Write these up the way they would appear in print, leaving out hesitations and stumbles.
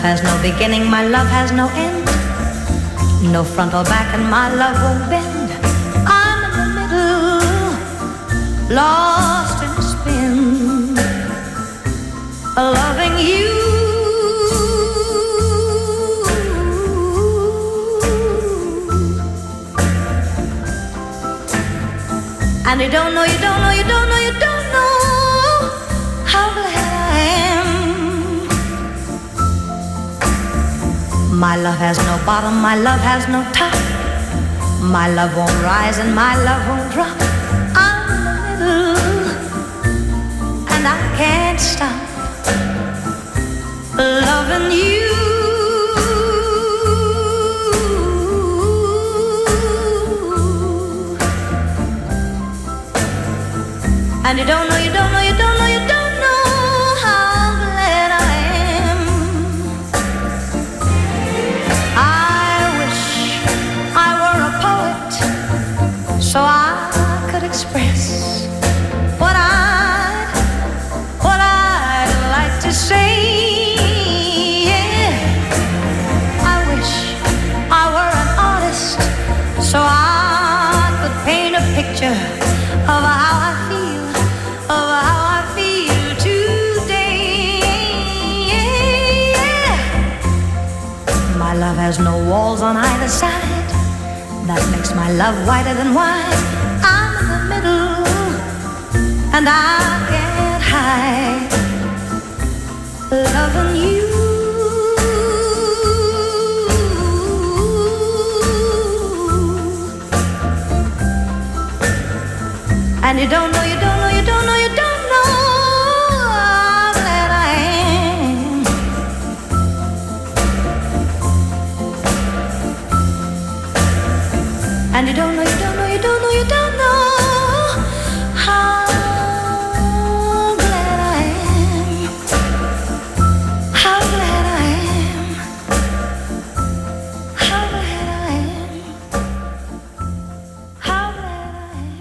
has no beginning, my love has no end. No front or back and my love won't bend. I'm in the middle, lost in a spin, loving you. And you don't know, you don't know, you don't know, you don't know how glad I am. My love has no bottom, my love has no top. My love won't rise and my love won't drop. I'm in the middle and I can't stop loving you. And you don't know, you don't know, you don't know, you don't know how glad I am. I wish I were a poet so I could express what I'd like to say. Yeah. I wish I were an artist so I could paint a picture of how I feel, of how I feel today. Yeah. My love has no walls on either side. That makes my love whiter than wine. I'm in the middle and I can't hide loving you. And you don't know, you don't know, you don't know, you don't know how glad I am. And you don't know, you don't know, you don't know, you don't know how glad I am. How glad I am. How glad I am. How glad I am.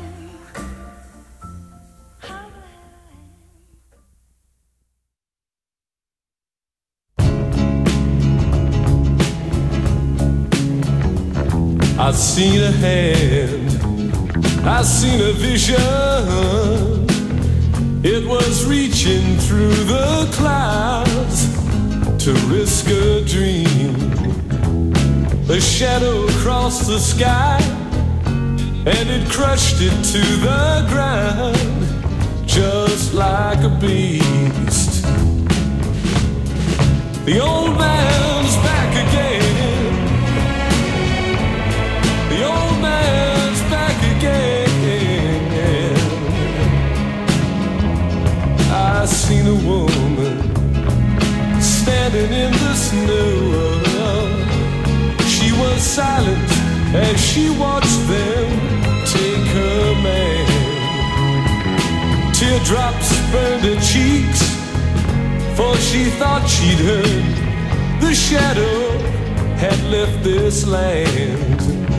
I've seen a hand, I've seen a vision. It was reaching through the clouds to risk a dream. A shadow crossed the sky and it crushed it to the ground just like a beast. The old man's back again. The old man's back again. I seen a woman standing in the snow. She was silent as she watched them take her man. Teardrops burned her cheeks, for she thought she'd heard the shadow had left this land.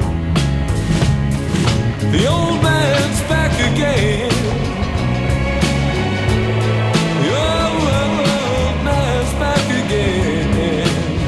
The old man's back again. The old man's back again.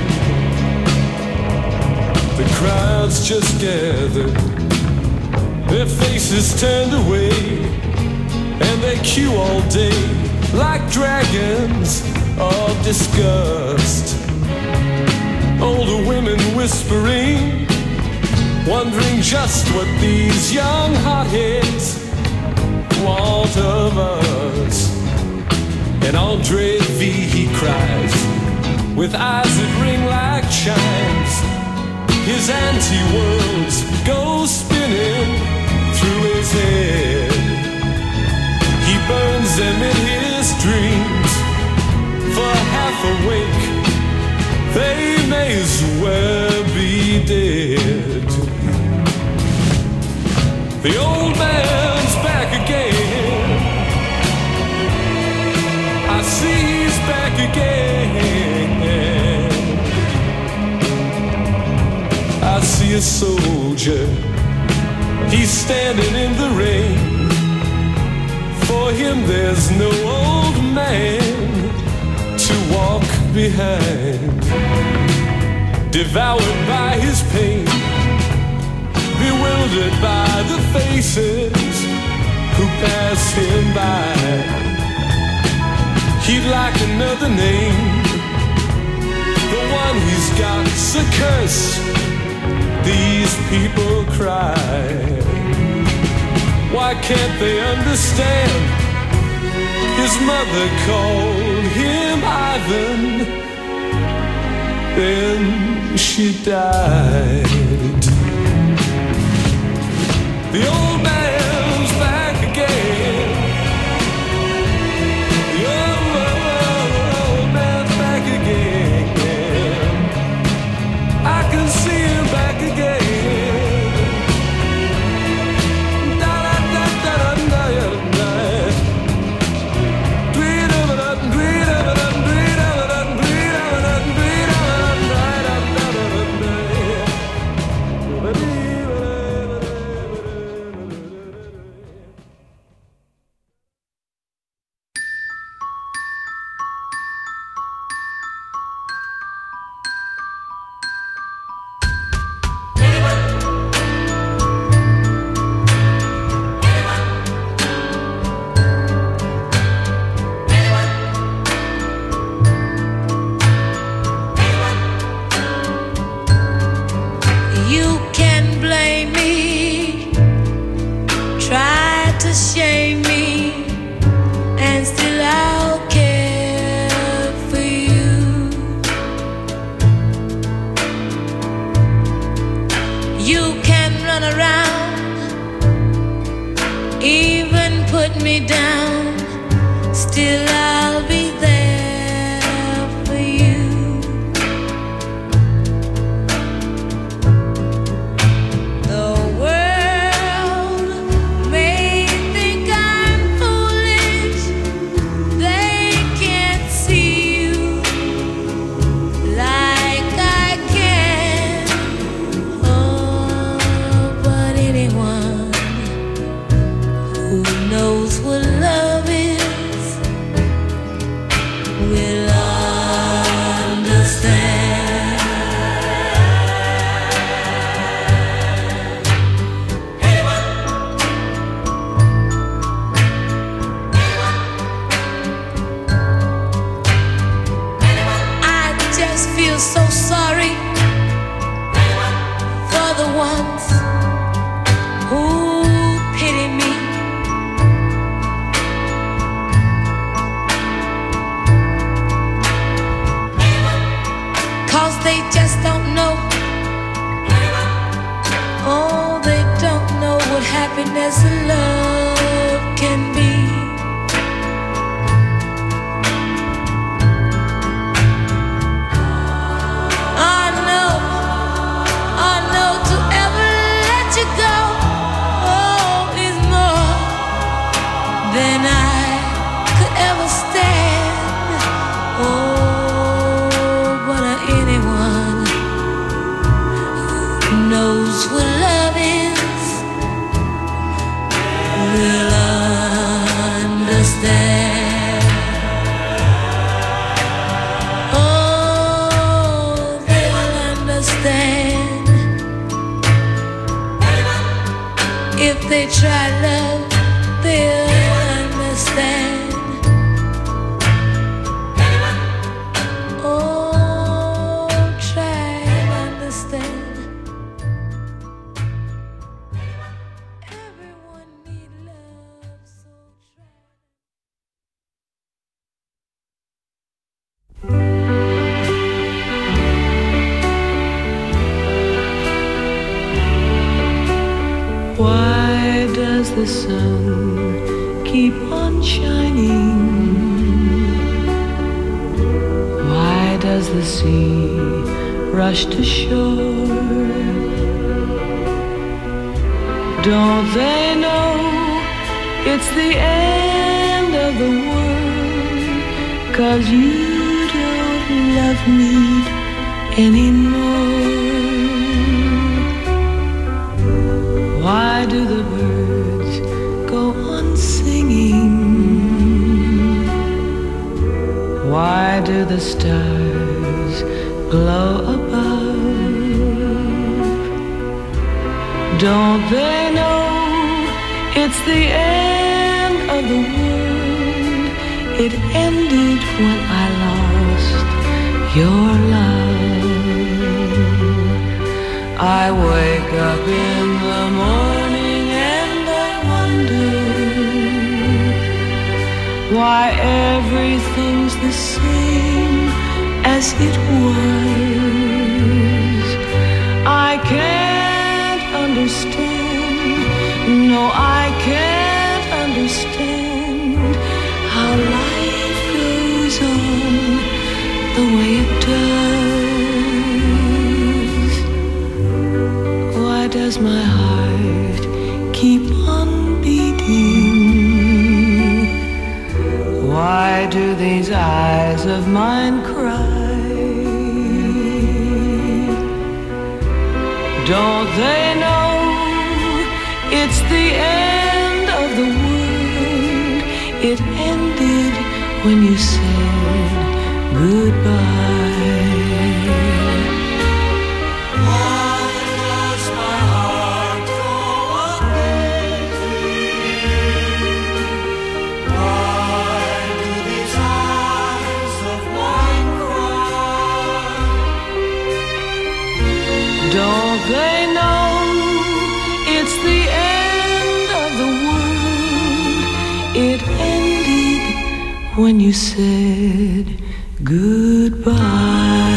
The crowds just gathered, their faces turned away, and they queue all day like dragons of disgust. Older women whispering, wondering just what these young hotheads want of us. And Andre V, he cries, with eyes that ring like chimes. His anti-worlds go spinning through his head. He burns them in his dreams. For half awake, they may as well be dead. The old man's back again. I see he's back again. I see a soldier, he's standing in the rain. For him there's no old man to walk behind, devoured by his pain, bewildered by the faces who pass him by. He'd like another name, the one he's got's a curse. These people cry. Why can't they understand? His mother called him Ivan, then she died. The old man's back again. The old man's back again. I can see him back again. Why does the sun keep on shining? Why does the sea rush to shore? Don't they know it's the end of the world? 'Cause you don't love me anymore. Why do the birds go on singing? Why do the stars glow above. Don't they know it's the end of the world? It ended when I lost your love. I wake up in the morning and I wonder why everything's the same as it was. I can't understand, no, I can't understand how life goes on the way it does. Why does my heart keep on beating? Why do these eyes of mine cry? Don't they know it's the end of the world? It ended when you said goodbye. Why does my heart go on beating? Why do these eyes of mine cry? Don't they know it's the end of the world? It ended when you said goodbye.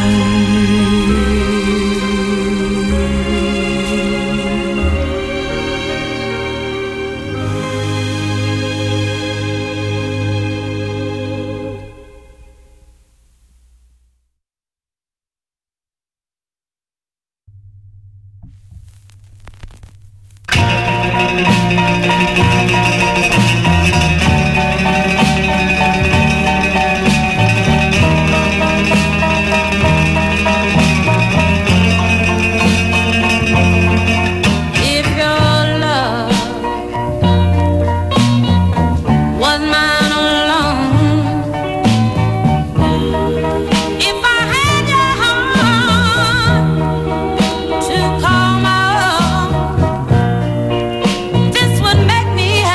To call my own, this would make me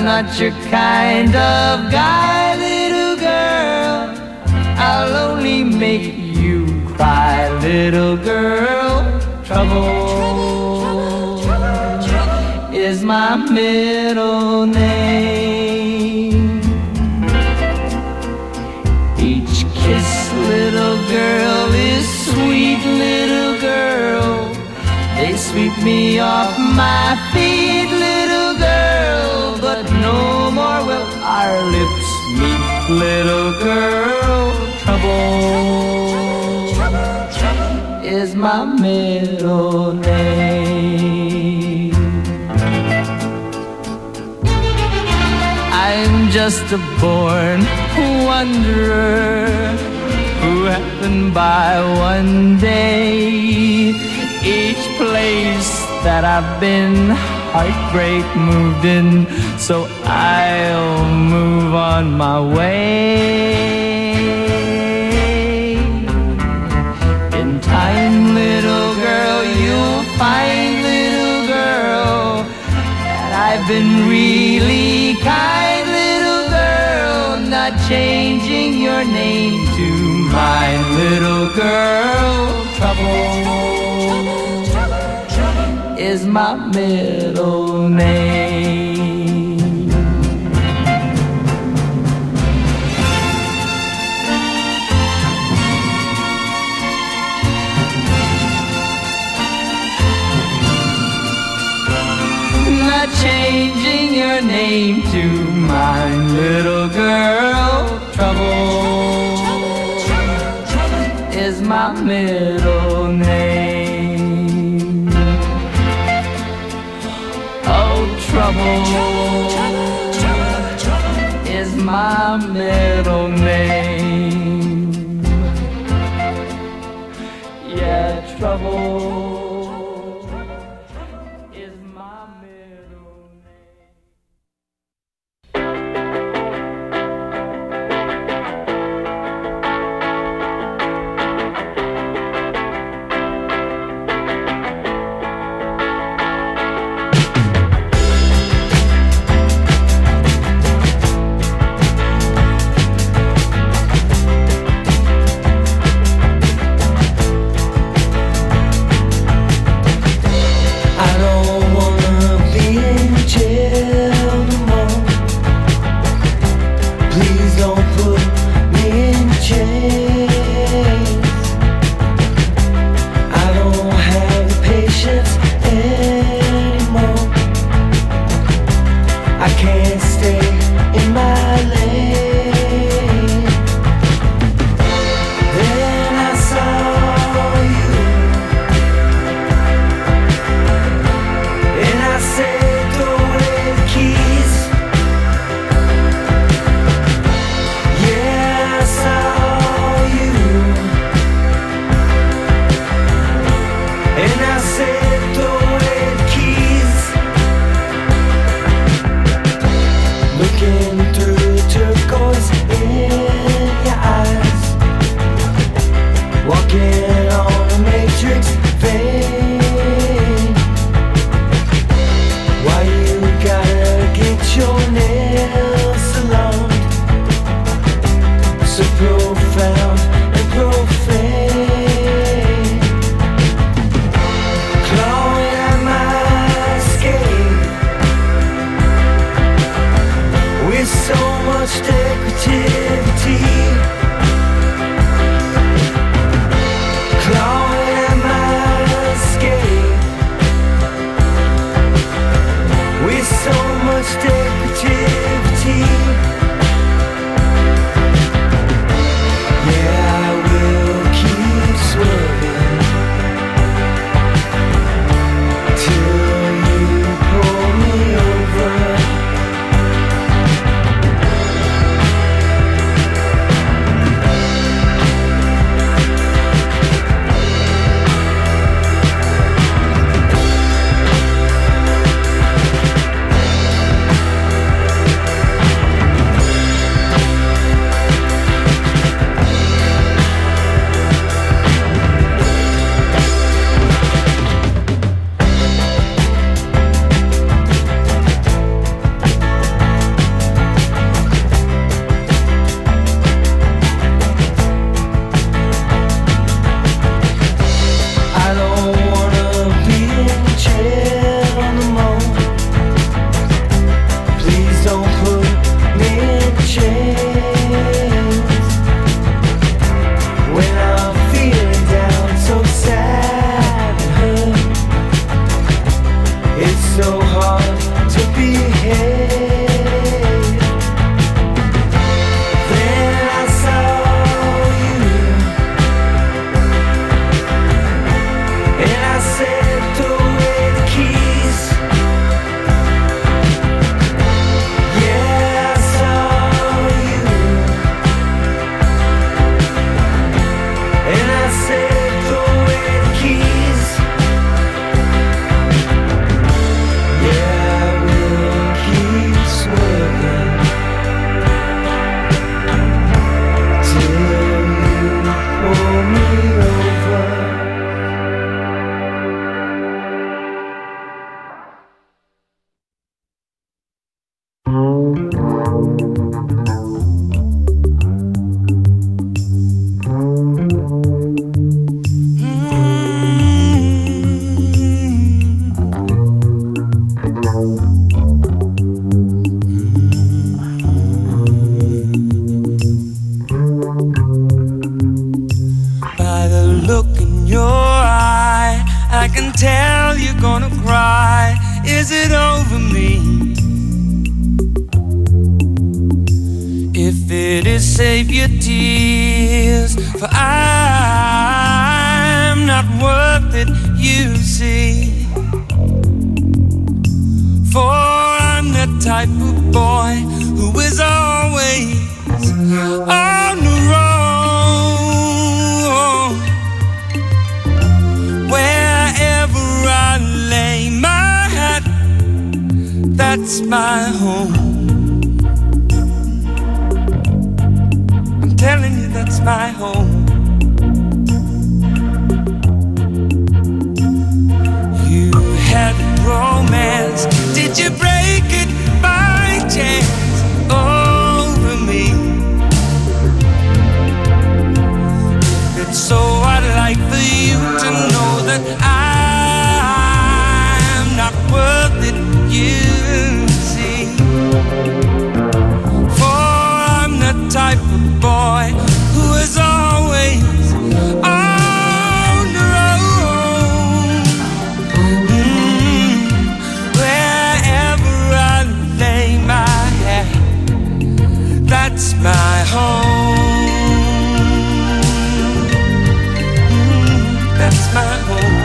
not your kind of guy, little girl. I'll only make you cry, little girl. Trouble is my middle name. Each kiss, little girl, is sweet, little girl. They sweep me off my feet, little girl. But no more will our lips meet, little girl. Trouble is my middle name. I'm just a born wanderer who happened by one day. Each place that I've been, heartbreak moved in, so I'll move on my way. In time, little girl, you'll find, little girl, that I've been really kind, little girl, not changing your name to mine, little girl. Trouble is my middle name. Not changing your name to mine, little girl. Trouble is my middle name. Oh, trouble is my middle name. Yeah, trouble is my middle name. By the look in your eye, I can tell you're gonna cry. Is it over me? If it is, save your tears, for I'm not worth it, you see. For I'm the type of boy who is always on the road. Wherever I lay my hat, that's my home. I'm telling you, that's my home. You had romance, did you break it by chance over me? If it's so, I'd like for you to know that I'm not worth it, you see. For I'm the type of boy who is always on the road. Wherever I lay my head, that's my home. That's my home.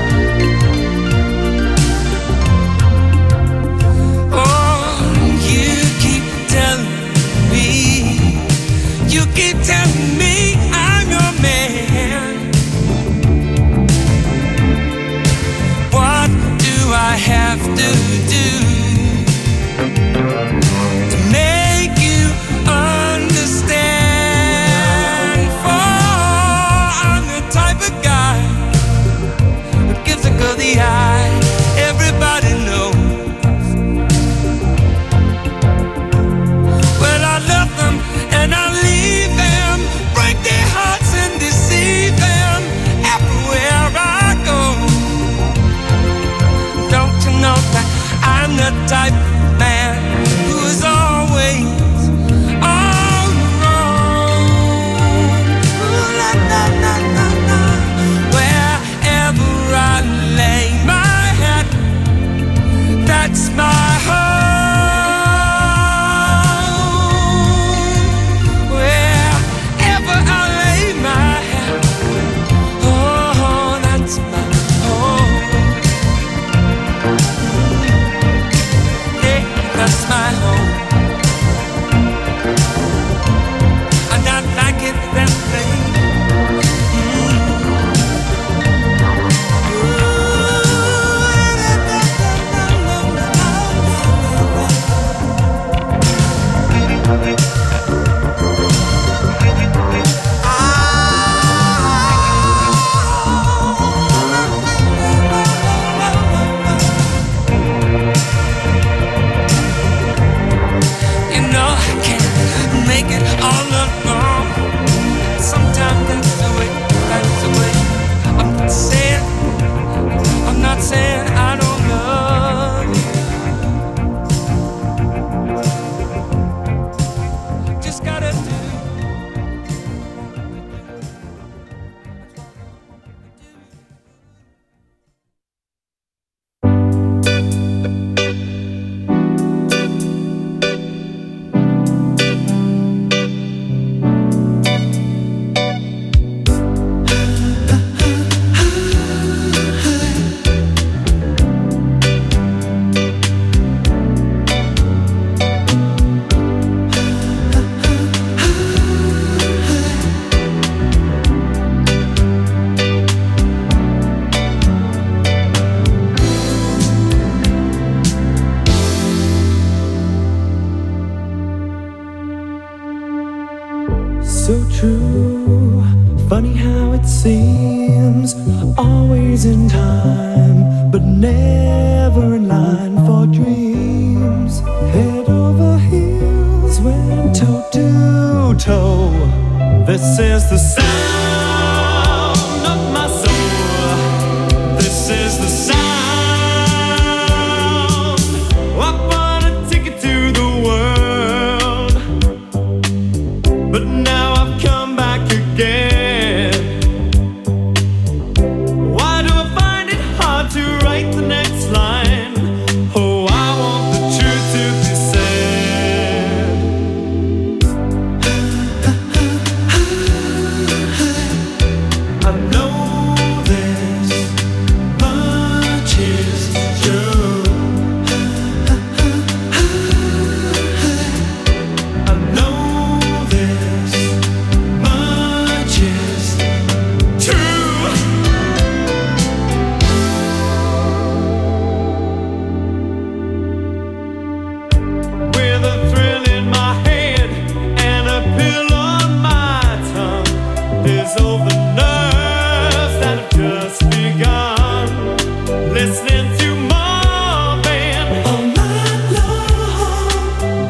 Oh, you keep telling me, you keep telling me I'm your man. What do I have to do to make you understand? For I'm the type of guy who gives a girl the eye. Everybody knows. Well, I love them and I leave them, break their hearts and deceive them everywhere I go. Don't you know that I'm the type of man who is always on the road? Ooh, la, la, la, la, la. Wherever I lay my head, that's my home. Wherever I lay my head, oh, that's my home. Yeah, that's my home. I'm not like it that way. You know I can't make it all alone. Sometimes that's the way, that's the way. I'm not saying I don't love you. Just gotta do. So true, funny how it seems, always in time, but never in line for dreams. Head over heels, went toe to toe. This is the sound of my soul. This is the sound of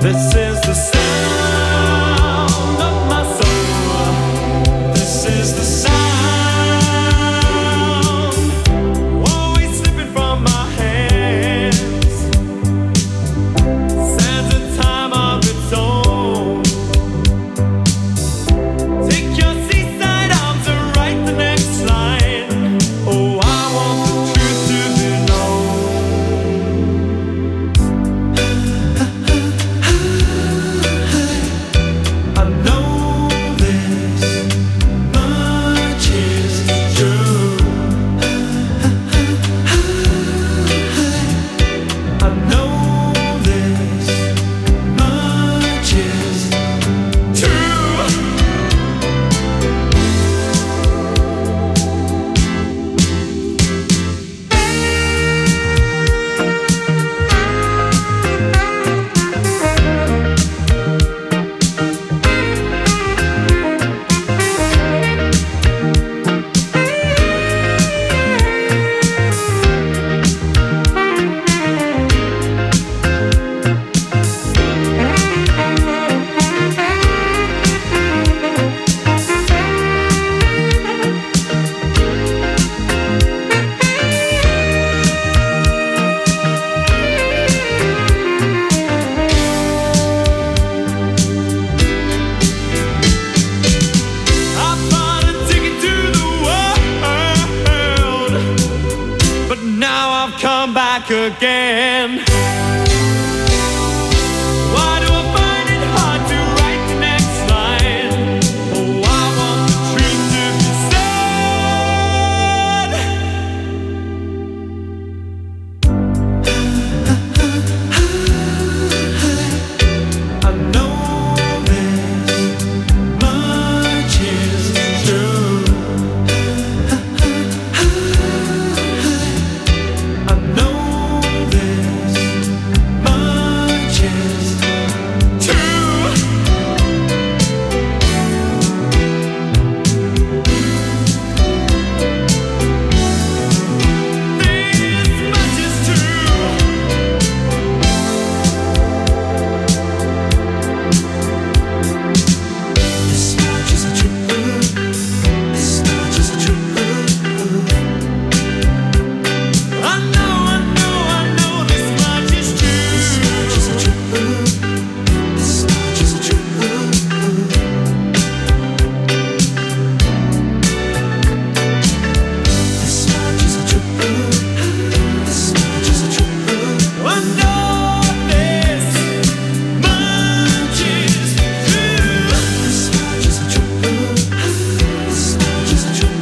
This is the sound of my soul. This is the sound always slipping from my hands. Sands a time of its own. Take your seaside arms and write the next line. Oh, I want the truth to be known. I know this much is true. I know this much is true. I bought a ticket to the world, but now I've come back again. Why do I find it hard to write the next line? Oh, I want the truth to be said. I know this much is true. I know this much is true. This much is true. This much is true. This much is true. I know this much is true. This much is true. This much is true. This much is true. This much is true. I know this much is true. This much is true. This much is true.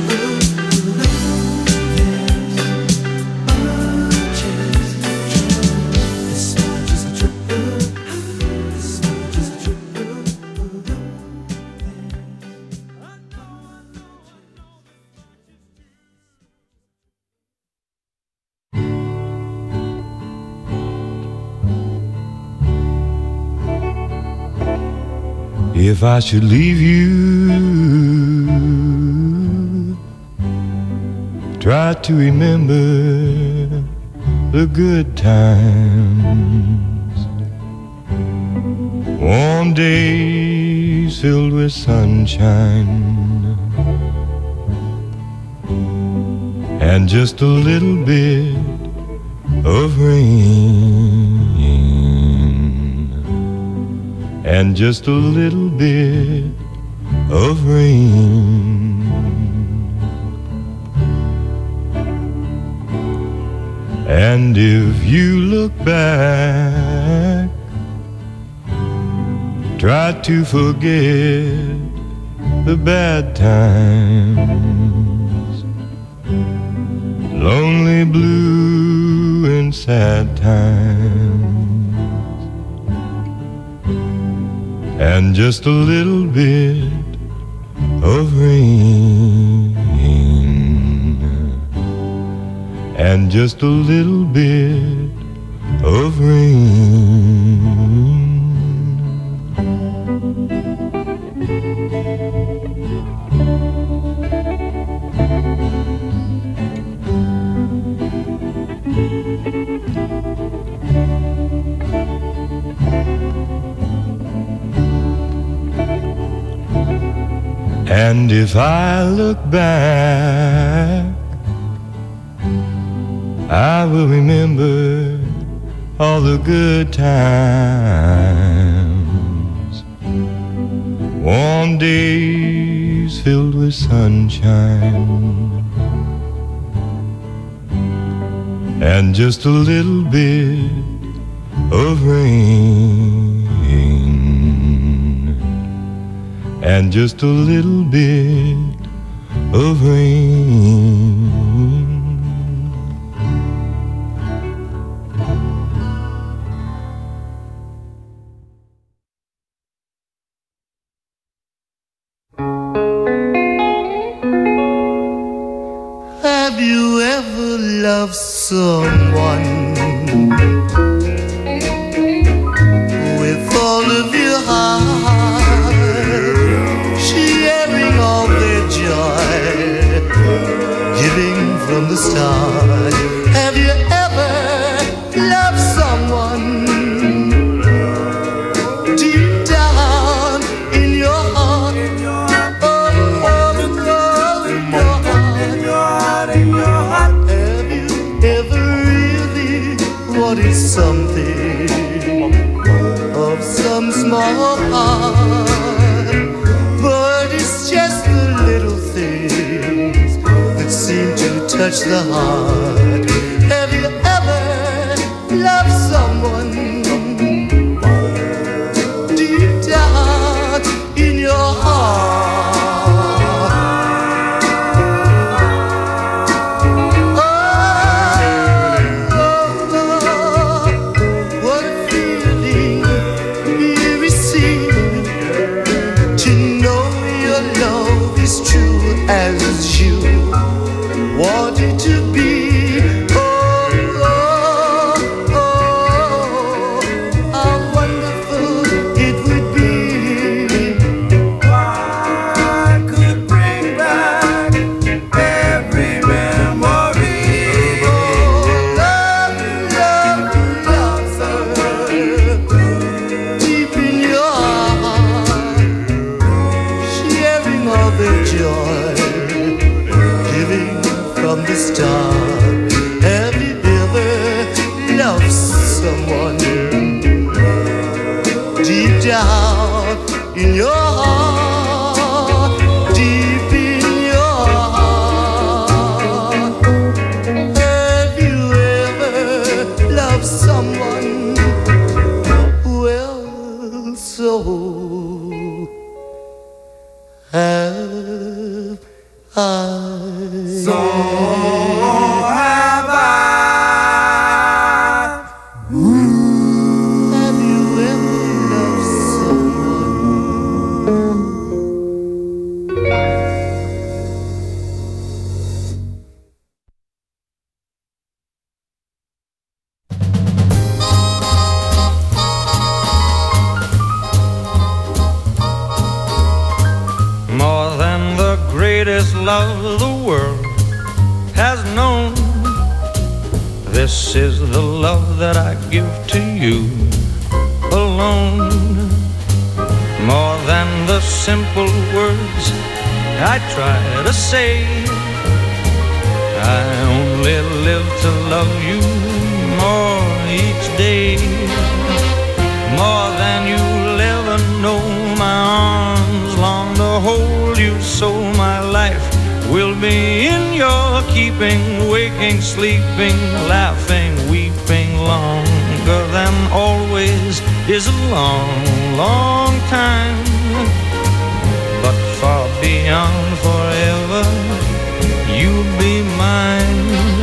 If I should leave you, try to remember the good times, warm days filled with sunshine, and just a little bit of rain, and just a little bit of rain. And if you look back, try to forget the bad times, lonely, blue, and sad times, and just a little bit of rain, and just a little bit of rain. And if I look back, I will remember all the good times, warm days filled with sunshine, and just a little bit of rain, and just a little bit of rain. Have you ever loved someone with all of your heart, sharing all their joy, giving from the start? Have you ever loved someone deep down in your heart? Wanted something of some small part, but it's just the little things that seem to touch the heart. Have you ever loved someone deep down in your heart? As you wanted to be, oh, oh, oh, how wonderful it would be. I could bring back every memory. Oh, love, love, love, deep in your heart, sharing all the joy from the start. Have you ever loved someone deep down in your heart, deep in your heart? Have you ever loved someone? Well, so have I. So have I. Have you ever loved someone? More than the greatest love the world has known, this is the love that I give to you alone. More than the simple words I try to say, I only live to love you more each day. More than you'll ever know, my arms long to hold you, so my life will be in your keeping, waking, sleeping, laughing, weeping. Longer than always is a long, long time, but far beyond forever, you'll be mine.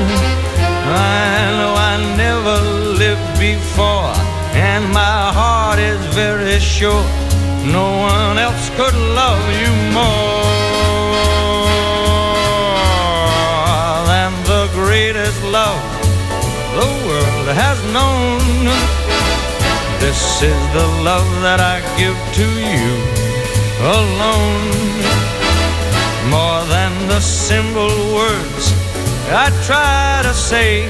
I know I never lived before, and my heart is very sure no one else could love you more than the greatest love the world has known. This is the love that I give to you alone. More than the simple words I try to say,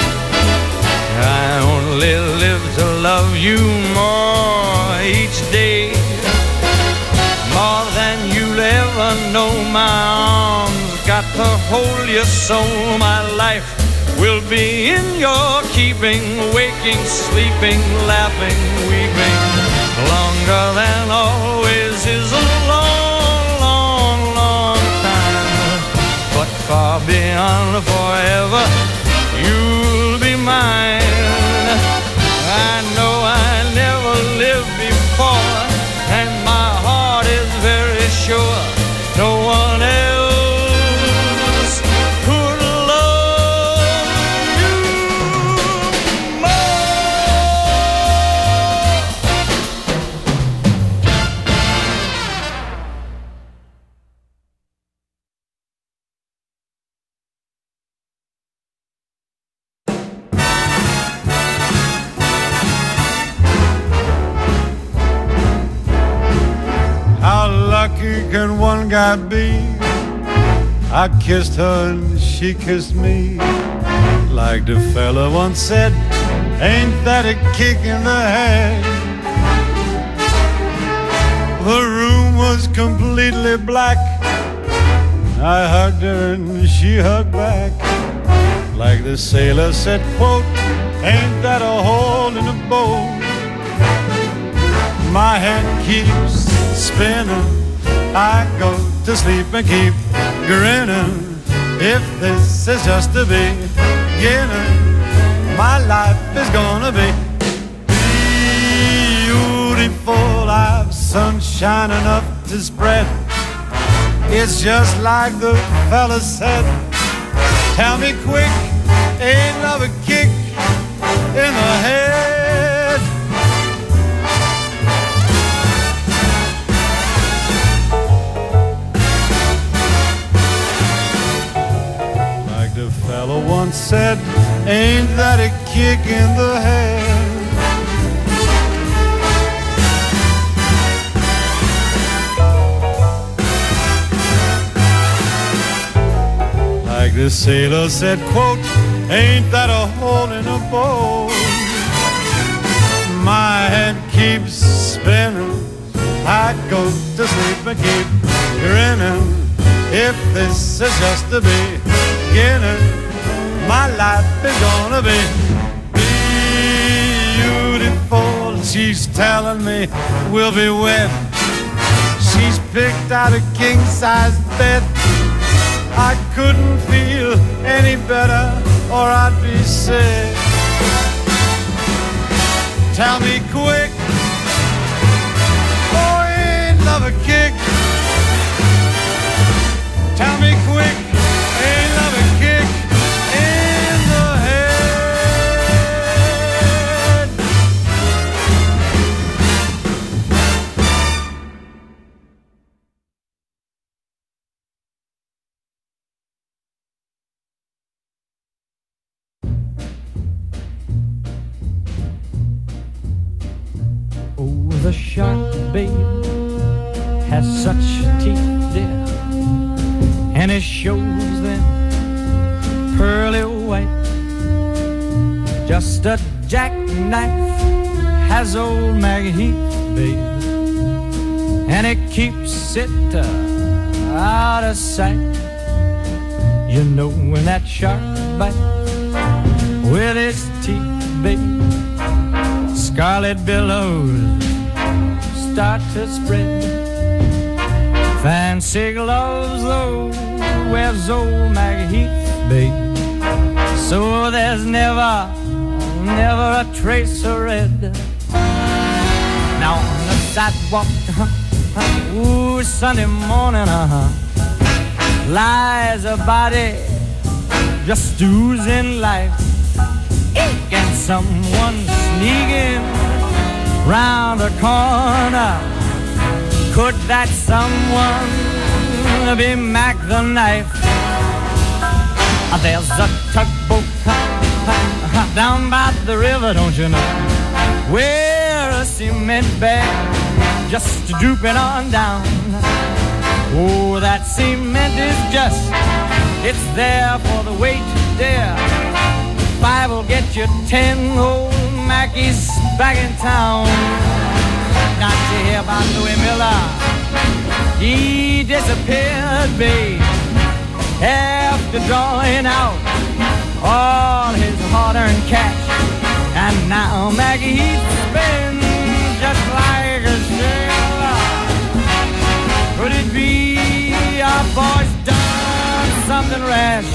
I only live to love you more each day. More than you'll ever know, my arms, got to hold you so. My life will be in your keeping, waking, sleeping, laughing, weeping. Longer than always is a long, long, long time, but far beyond forever, you'll be mine. I know I never lived before, and my heart is very sure no one else could love you more. How lucky can one guy be? I kissed her and she kissed me. Like the fella once said, ain't that a kick in the head? The room was completely black. I hugged her and she hugged back. Like the sailor said, quote, ain't that a hole in the boat? My head keeps spinning, I go to sleep and keep grinning. If this is just the beginning, my life is gonna be beautiful. I've sunshine enough to spread. It's just like the fella said. Tell me quick, ain't love a kick in the head? The fellow once said, ain't that a kick in the head? Like the sailor said, quote, ain't that a hole in a boat? My head keeps spinning, I go to sleep and keep grinning. If this is just the beginning, my life is gonna be beautiful. She's telling me we'll be wed. She's picked out a king-size bed. I couldn't feel any better or I'd be sick. Tell me quick, oh, ain't love a kick? Tell me quick, ain't love a kick in the head? Oh, the shark, babe, has such teeth, dear, and it shows them pearly white. Just a jackknife has old Maggie Heath, babe, and it keeps it out of sight. You know when that shark bites with its teeth, babe, scarlet billows start to spread. Fancy gloves, though, wears old Maggie Heath, babe, so there's never a trace of red. Now on the sidewalk, ooh, Sunday morning, lies a body just oozing life. And someone sneaking round the corner. Could that someone be Mac the Knife? There's a tugboat down by the river, don't you know, where a cement bag just drooping on down. Oh, that cement is just, it's there for the weight, dear. 5 will get you 10 old Mackies back in town. Now did you hear about Louis Miller? He disappeared, babe, after drawing out all his hard-earned cash. And now Maggie Heath spins just like a sailor. Could it be our boy's done something rash?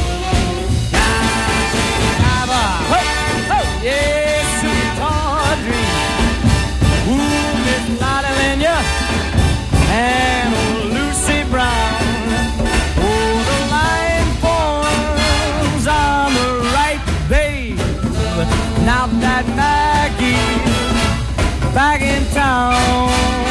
Yes, sweet Audrey, ooh, Miss Lotta Lenya, and old Lucy Brown. Oh, the line forms on the right, babe. Now that Maggie's back in town,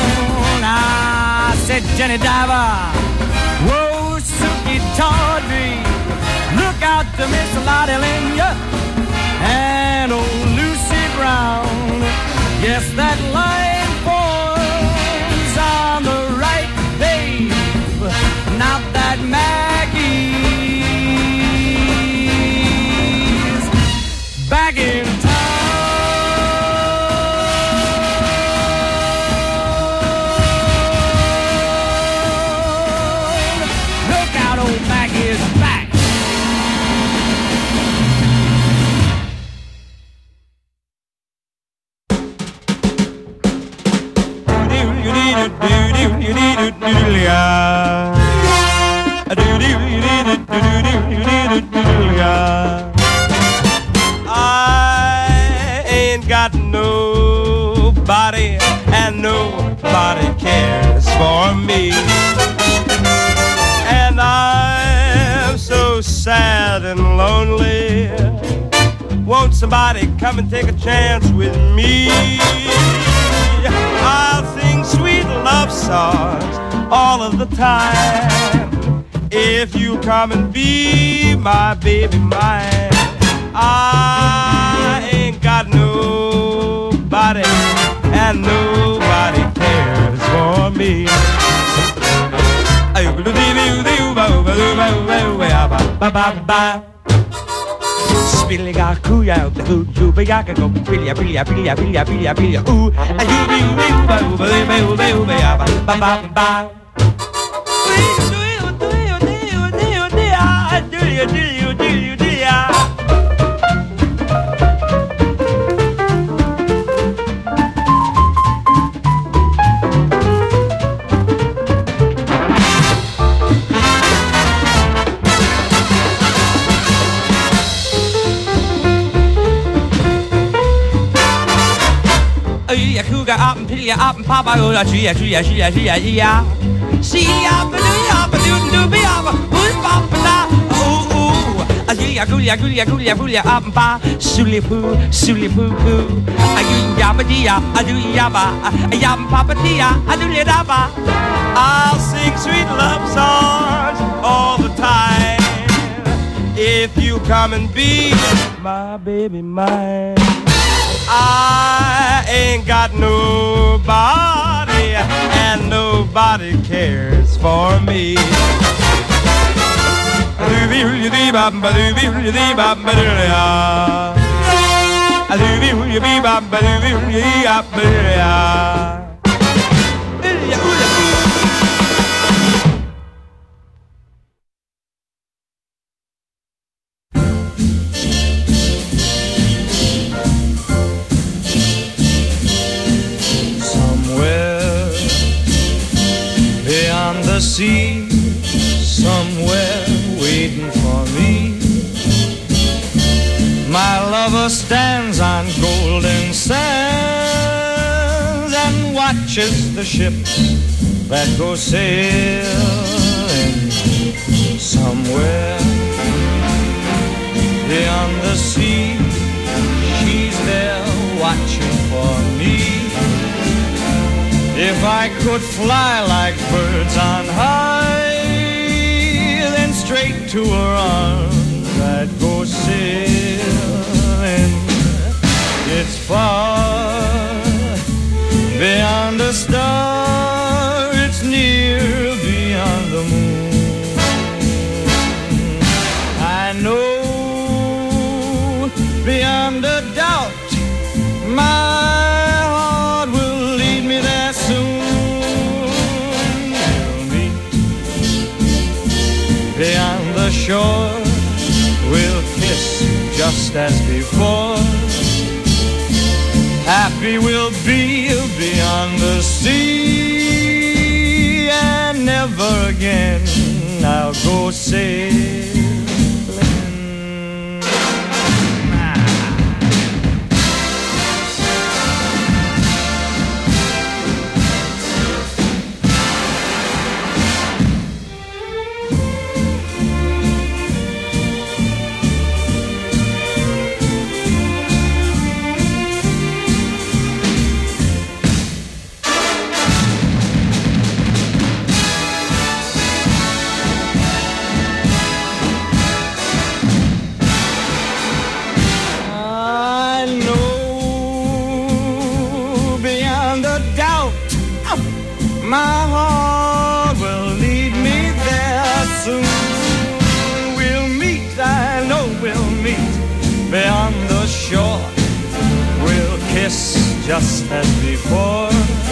I said, Jenny Diver, whoa, Suki Tawdry, look out to Miss Lotta Lenya and old Lucy Brown. Yes, that line forms on the right, babe. Now that Maggie's back in town. Look out, old Maggie's back. I ain't got nobody, and nobody cares for me. And I'm so sad and lonely. Won't somebody come and take a chance with me? I'll sing sweet love songs all of the time if you come and be my baby mine. I ain't got nobody, and nobody cares for me. Spilliga kuya the hood you be yaka go pilya pilya pilya pilya pilya pilya ooh and you be ba ba ba ba ba ba Kuga up and pilya up and papa go la chia chia chia chia chia. See ya ba do be up. Who's papa na? Ooh ooh. Ajulia gulia gulia gulia gulia up and pa. Suli poo poo. Ajulia ba dia. Ajulia ba. Ayam papa dia. Ajulia da ba. I'll sing sweet love songs all the time if you come and be my baby mine. I ain't got nobody, and nobody cares for me. The sea, somewhere waiting for me. My lover stands on golden sands and watches the ships that go sailing. Somewhere beyond the sea, she's there watching for me. If I could fly like birds on high, then straight to her arms I'd go sailing. It's far beyond the star, it's near beyond the moon. I know beyond a doubt my heart will lead me there soon. kiss just as before. Happy we'll be beyond the sea, and never again I'll go sailing. My heart will lead me there soon. We'll meet, I know we'll meet beyond the shore. We'll kiss just as before.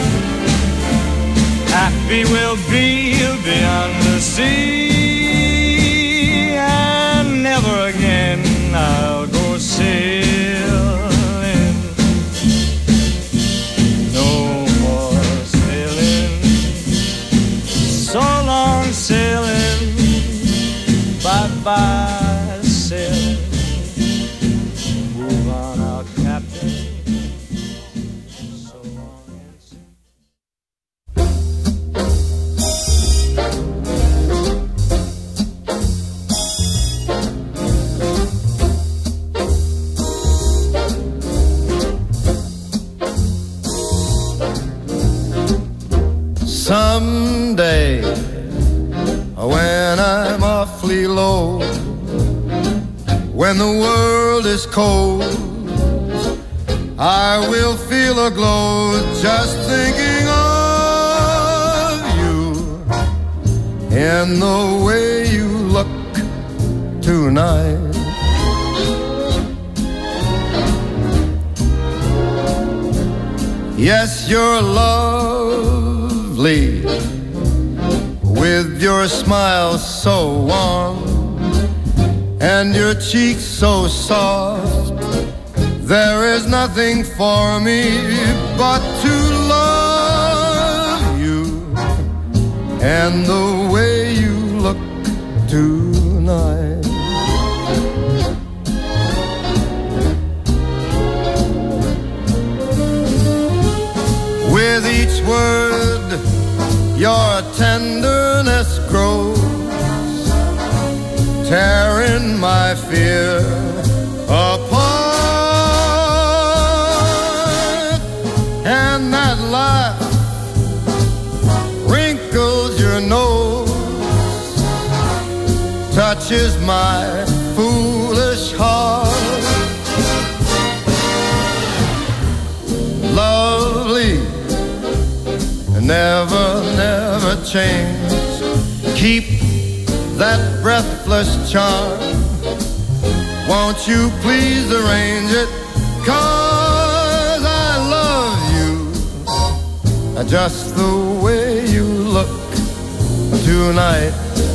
Happy we'll be beyond the sea, and never again I'll go sailing. Sailing, bye-bye sailing. Move on out, Captain. So long and someday, when I'm awfully low, when the world is cold, I will feel a glow just thinking of you and the way you look tonight. Yes, you're lovely, with your smile so warm and your cheeks so soft. There is nothing for me but to love you and the way you look tonight. With each word your tenderness grows, tearing my fear apart. And that laugh wrinkles your nose, touches my foolish heart. Lovely, never, never change. Keep that breathless charm. Won't you please arrange it? 'Cause I love you just the way you look tonight.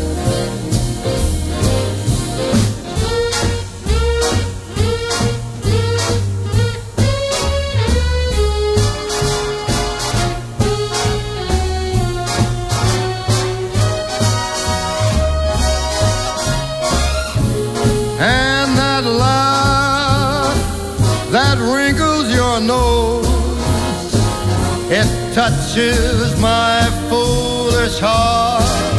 And that laugh that wrinkles your nose, it touches my foolish heart.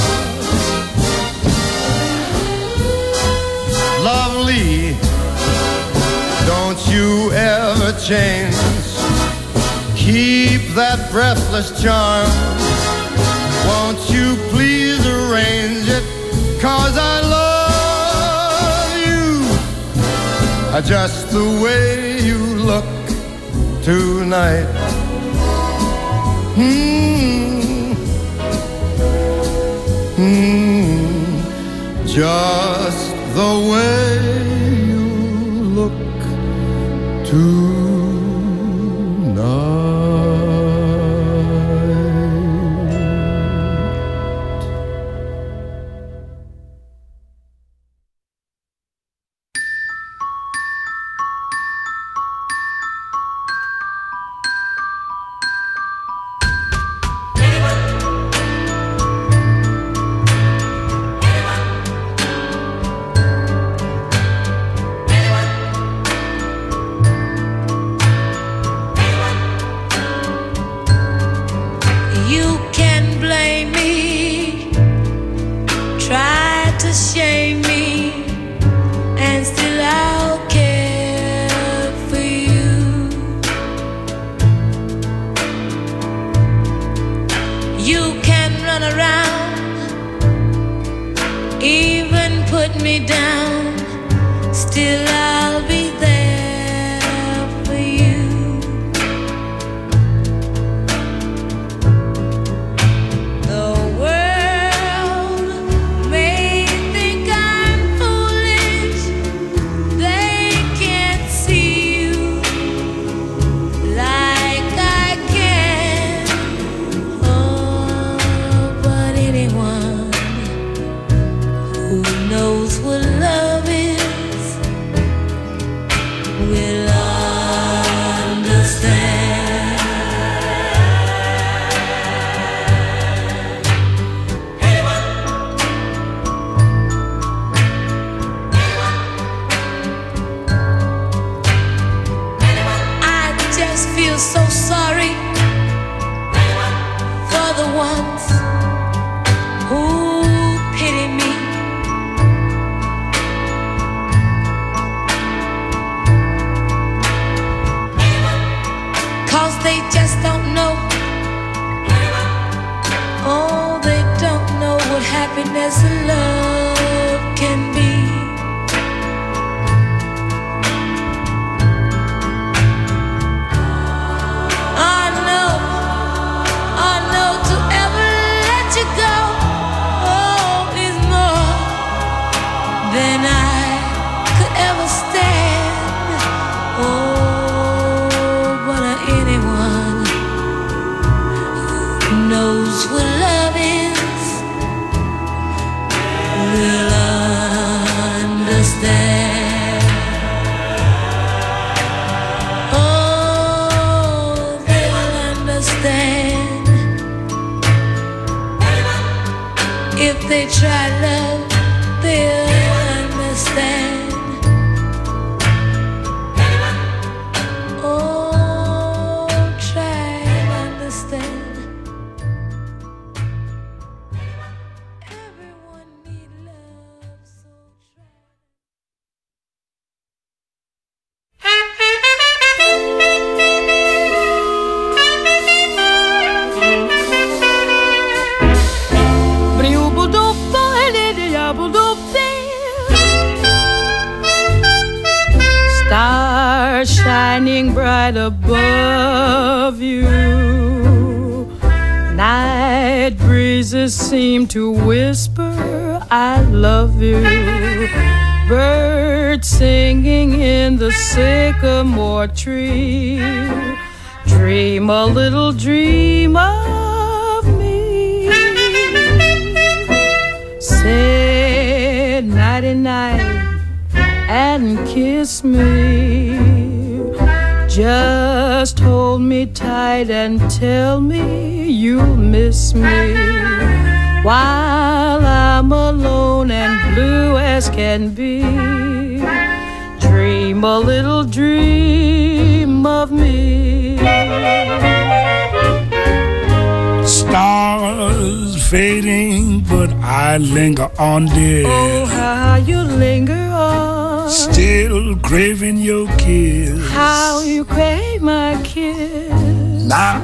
Lovely, don't you ever change. Keep that breathless charm. Won't you please arrange it? 'Cause I love just the way you look tonight. Just the way you look tonight. You can blame me, try to shame me, and still I'll care for you. You can run around, even put me down, still I'll be there for you. The world may think I'm foolish, they can't see you like I can. Oh, but anyone who knows what love is will understand. I just feel so sorry for the ones who pity me. Cause they just don't know. Oh, they don't know what happiness and love can be. I know to ever let you go, oh, is more than I could ever stand. Oh, but anyone who knows what love is will understand. Oh, they'll understand. If they try love, they'll understand. Oh, try and understand. Everyone need love, so try. Stars shining bright above you. Night breezes seem to whisper, I love you. Birds singing in the sycamore tree. Dream a little dream of me. Say nighty-night and kiss me. Just hold me tight and tell me you'll miss me. While I'm alone and blue as can be. Dream a little dream of me. Stars fading, but I linger on, dear. Oh, how you linger on. Still craving your kiss. How you crave my kiss. Now